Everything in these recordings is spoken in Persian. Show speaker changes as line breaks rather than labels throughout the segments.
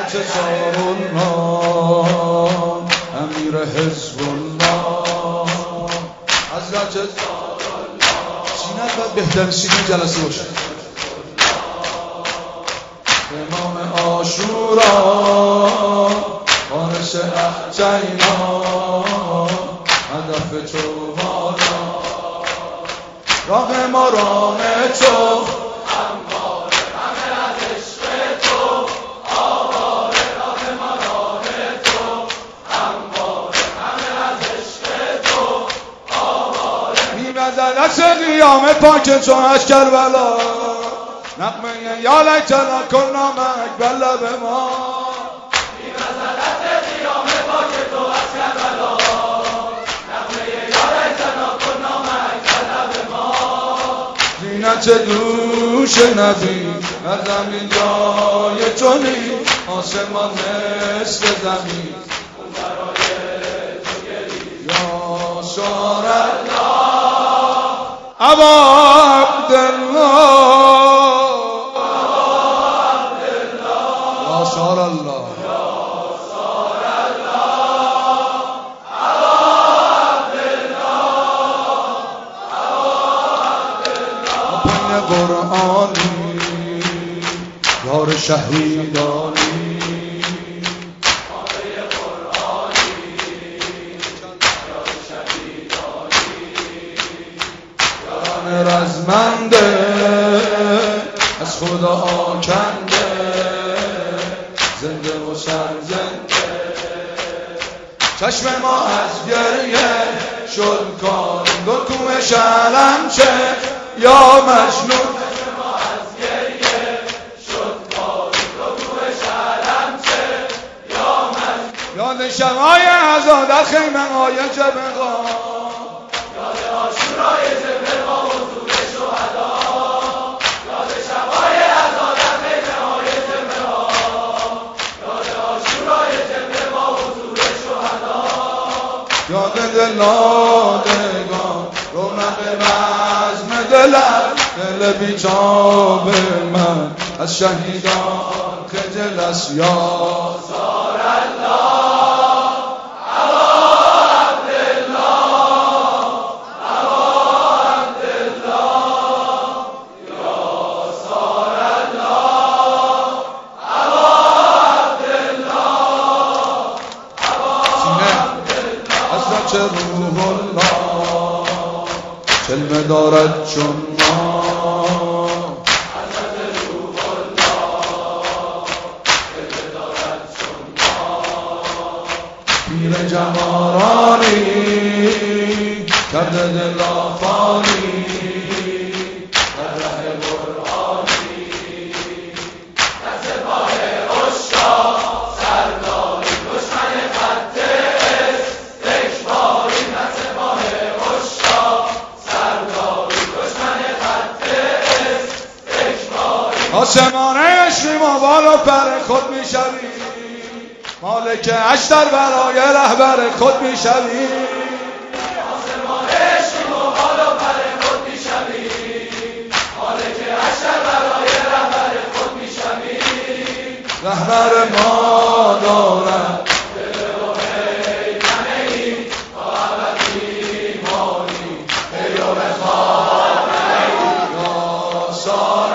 انتصار الله امیر حزب الله حضرت سینه باید بهترین سینه جلسه باشه. امام عاشورا وارث احجینا هدف تو مالا راه ما راه تو همواره همه از عشق تو آواره راه ما راه تو همواره همه از عشق تو آواره می‌وزد از قیام پاک تو از کربلا نغمه یا لیتنا کنا معک بر لب ما می‌وزد از قیام پاک تو از کربلا نغمه یا لیتنا کنا معک بر لب ما زینت دوش نبی در زمین جای تو نیست آسمان مثل زمین اون برای تو گریست یا سار الله ابا عبدالله سار الله سار الله ابا عبدالله پای قرآنی یار شهیدانی پای قرآنی یار شهیدانی یاران رزمنده از خدا آکنده زنده و سرزنده چشم ما از گریه شد کار گلکوم شلمچه یا مجنون چشم ما از گریه شد کار گلکوم شلمچه یا مجنون یاد شبای عزا در خیمه های جبه‌ها یاد عاشورای جبه‌ها حضور شهدا یاد شبای عزا در خیمه های جبه‌ها یاد دلادگان رونق بزم دلم دل بیتاب من از شهیدان خجل است یا سار الله ابا عبدالله ابا عبدالله یا سار الله ابا عبدالله حضرت روح الله کلمه دارد چون ما حضرت روح الله کلمه دارد چون ما پیر جوارانی کرده دل آفانی در ره قرآنی در سپاه عشاق سرداری دشمن خط آسمان عشقی ما بالا پر خود میشوی مالک اشتر برای رهبر خود میشوی آسمان عشقی ما بالا پر خود میشوی مالک اشتر برای رهبر خود میشوی رهبر ما دارد دل و حیکنه ای تا ابد ایمانی پیرو خانه ای یا سار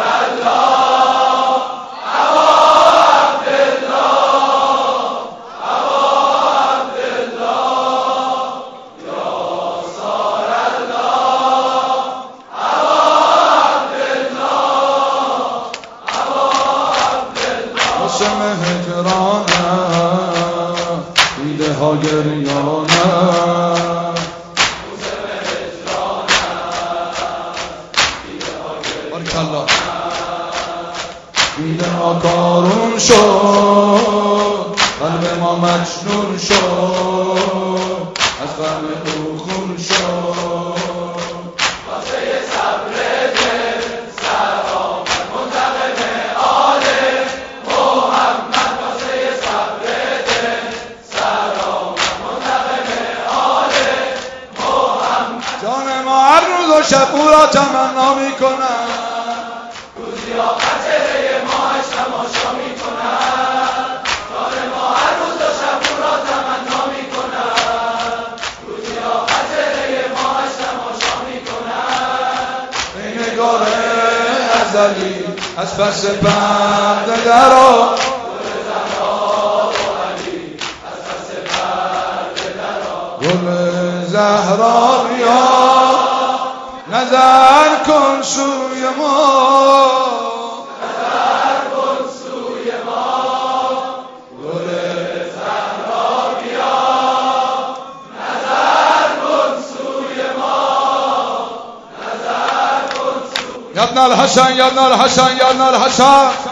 هجرانم دیده ها گریانم بارکالله دیده ها کارون شد قلب ما مجنون شد از غم او خون شد واسه صبر دل سر آمد منتقم آل محمد واسه صبر دل سر آمد منتقم آل محمد جان ما هر روز و شب او را تمنا میکنم روزی آخر چهره ماهش تماشا میکنم غزلی از پس پرده درآ گل زهرا بیا نظر کن سوی ما گل زهرا بیا نظر کن سوی ما یا ابن الحسن یا ابن الحسن یا ابن الحسن